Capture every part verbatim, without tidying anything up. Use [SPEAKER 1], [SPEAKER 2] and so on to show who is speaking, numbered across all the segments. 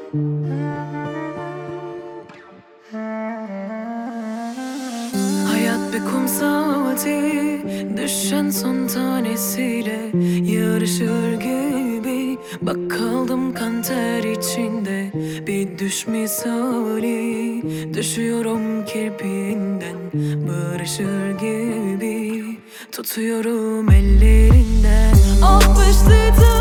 [SPEAKER 1] Hayat bir kum saati, düşen son tanesiyle yarışır gibi. Bak kaldım kan ter içinde, bir düş misali. Düşüyorum kirpiğinden, barışır gibi. Tutuyorum ellerinden. Ah beşte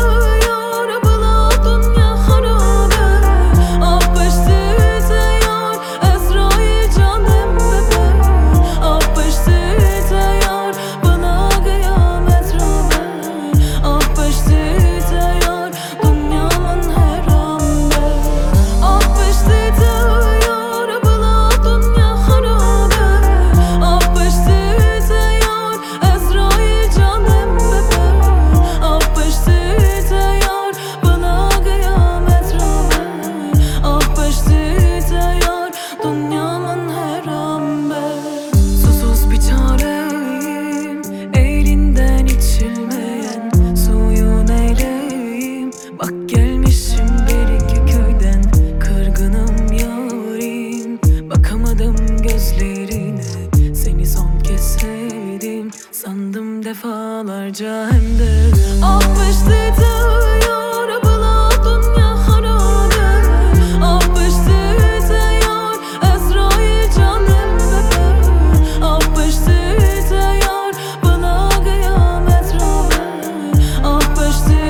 [SPEAKER 1] Bak gelmişim bir iki köyden, kırgınım yarim. Bakamadım gözlerine, seni son kez sevdim sandım defalarca hem de. Ah beşte tayar bala dünya harabe. Ah beşte tayar Ezrail canım bebe. Ah beşte tayar bana kıyamet rabe. Ah beşte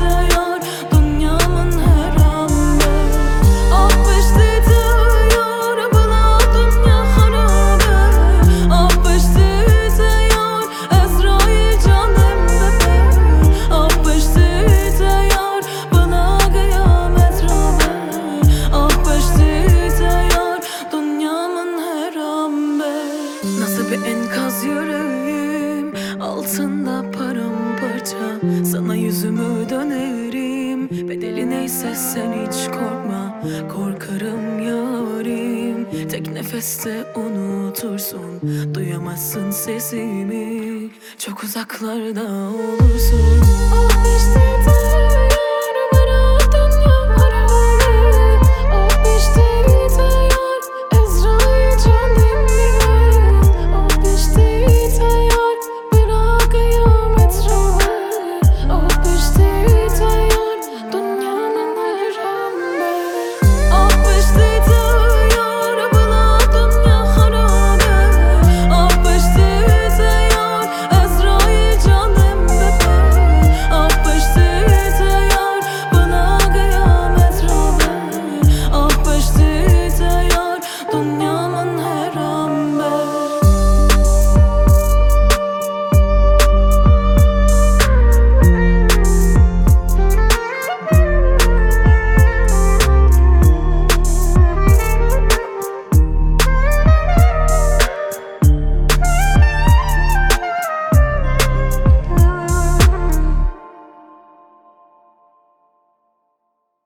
[SPEAKER 1] bir enkaz yüreğim, altında paramparça. Sana yüzümü dönerim, bedeli neyse sen hiç korkma. Korkarım yarim, tek nefeste unutursun. Duyamazsın sesimi, çok uzaklarda olursun.
[SPEAKER 2] Ah işte